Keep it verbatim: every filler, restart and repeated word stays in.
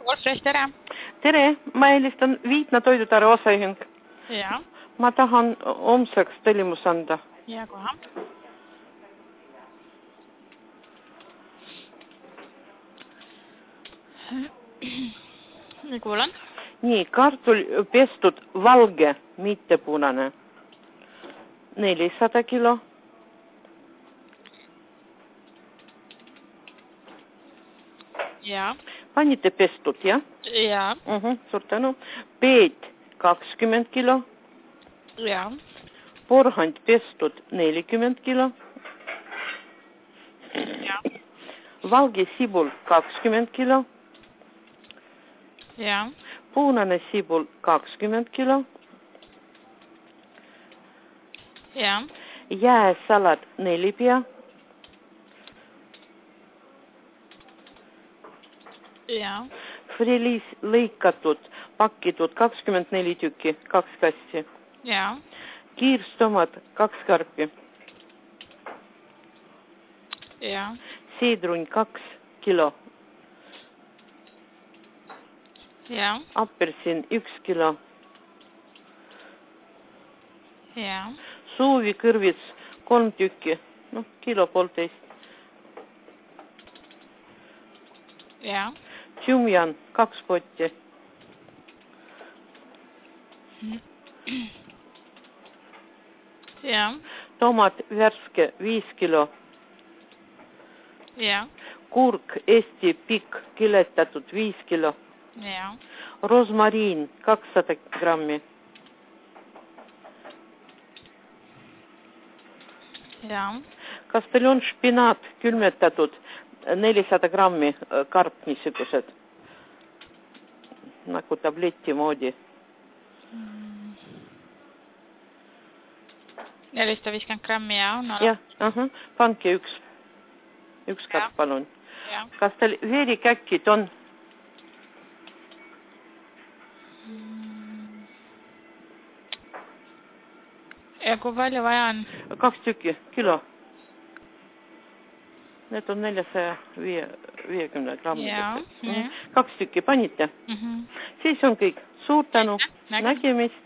Wolfresh, tere! Tere, ma helistan Viitna toidutare osaühing. Ja. Ma tahan homseks tellimus anda. Ja, kohe. Nii kuulan. Nii, kartul pestud valge, mitte punane. nelisada kilo. Ja. Panite pestud, jah? Ja. Uh-huh, suur tänu. Peet kakskümmend kilo. Ja. Porhand pestud nelikümmend kilo. Ja. Valge sibul kakskümmend kilo. Ja. Puunane sibul kakskümmend kilo. Ja. Jääsalat neli pea. Ja. Friliis lõikatud, pakkitud kakskümmend neli tükki, kaks kassi. Ja. Kiirstomad kaks karpi. Ja. Siidrun kaks kilo. Ja. Apelsin üks kilo. Ja. Suuvi kõrvits kolm tükki, noh, kilo poolteist. Ja. Tjumjan kaks potti. Ja. Tomat värske viis kilo. Ja. Kurk Eesti pikk kiletatud viis kilo. Ja. Rosmariin kakssada grammi. Ja. Kas teil on špinaat külmetatud nelisada grammi karp niisugused? Nagu tableti moodi. nelisada viiskümmend grammi ja on jah, uh-huh. Panke üks, üks karp, palun. Ja. Kas teil veerikäkkid on? Ja kui palju vaja on? Kaks tükki, kilo. Need on neljasaja viiekümne grammi. Ja, kaks tükki panite. Mm-hmm. Siis on kõik. Suur tänu. Nägemist.